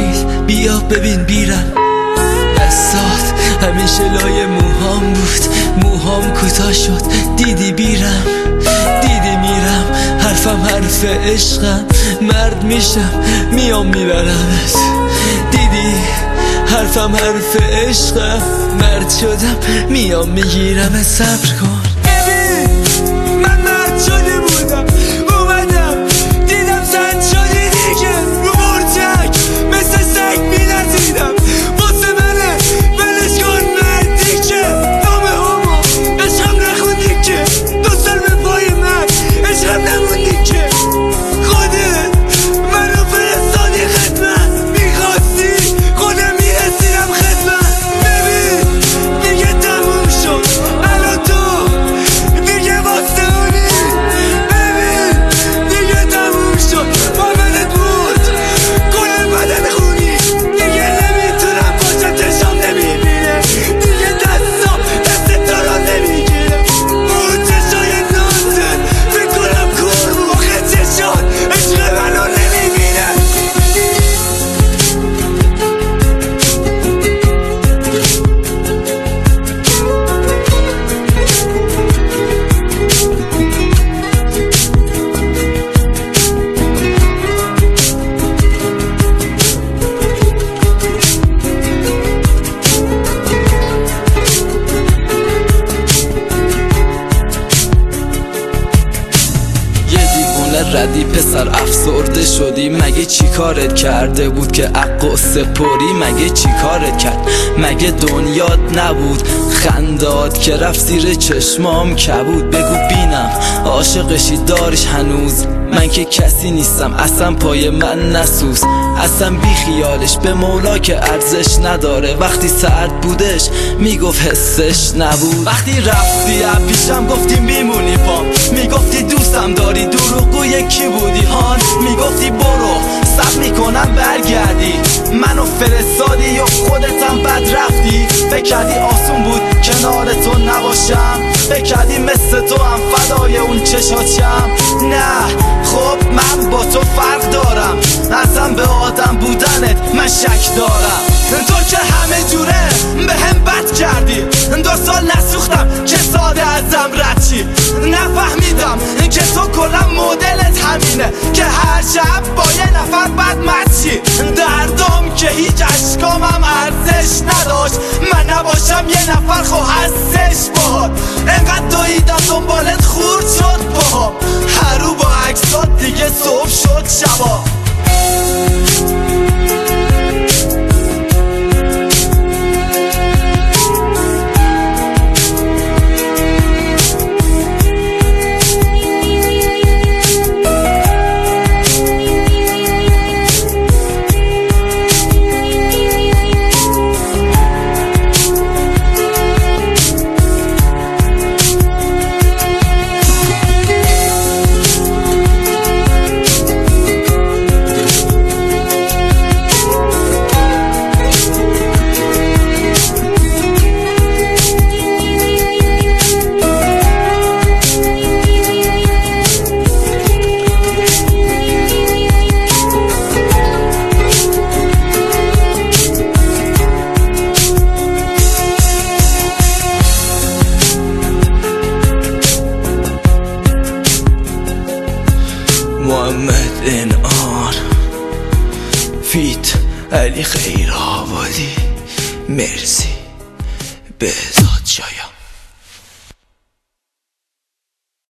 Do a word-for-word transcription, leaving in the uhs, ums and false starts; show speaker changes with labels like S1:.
S1: نیست، بیا ببین بیرم. دستات همیشه لای موهام بود، موهام کوتاه شد، دیدی بیرم، دیدی میرم. حرفم حرف عشقم، مرد میشم میام میبرمت. دیدی حرفم حرف عشقم، مرد شدم میام میگیرم. صبر کن
S2: ببین من مرد شده بودم، اومدم دیدم زن شدی دیگه. رو برچک مثل سگ می‌لرزیدم، واسه منه ولش کن مردی که. نام همو عشقم نخوندی که، دو سال به پای من عشقم نموندی که. خودت منو فرستادی خدمت، میخواستی خودم میرسیدم خدمت. ببین دیگه تموم شد الان تو دیگه واسه اونی. ببین دیگه تموم شد مامنت بود گل بدن خونی. دیگه نمیتونم باشم چشام نمیبینه، دیگه دستام دست تو رو نمیگیره. اون چشای نازت فکر کنم کور بود، آخه چشات عشق منو نمیبینه.
S1: ردی پسر افسرده شدی، مگه چی کارت کرده بود که عقل سپری؟ مگه چی کارت کرد؟ مگه دنیات نبود خندات که رفت زیر چشمام کبود؟ بگو بینم عاشقشی داریش هنوز؟ من که کسی نیستم اصلا پای من نسوز، اصلا بی خیالش به مولا که ارزش نداره. وقتی سرد بودش میگفت حسش نبود، وقتی رفتی از پیشم گفتی میمونی پام، میگفتی دوستم داری دروغگو یکی بودی هان. میگفتی برو صبر میکنم برگردی، منو فرستادی و خودتم بد رفتی. بکردی آسون بود کنار تو نباشم، بکردی مثل تو هم فدای اون چشاتم. نه خب من با تو فرق دارم، اصلا به آدم بودنت من شک دارم. تو که همه جوره به هم بد کردی، دو سال نسوختم که ساده ازم رد چی. نفهمیدم که تو کلا مدلت همینه که هر شب با یه نفر بد مچی. دردام که هیچ اشکامم ارزش نداشت، من نباشم یه نفر خو هستش باهات. انقدر دویدم دنبالت خورد شد باهام، هر رو با عکسات دیگه صبح شد شبا. محمد انعام فیت علی خیر آبادی، مرسی بهزاد شایان.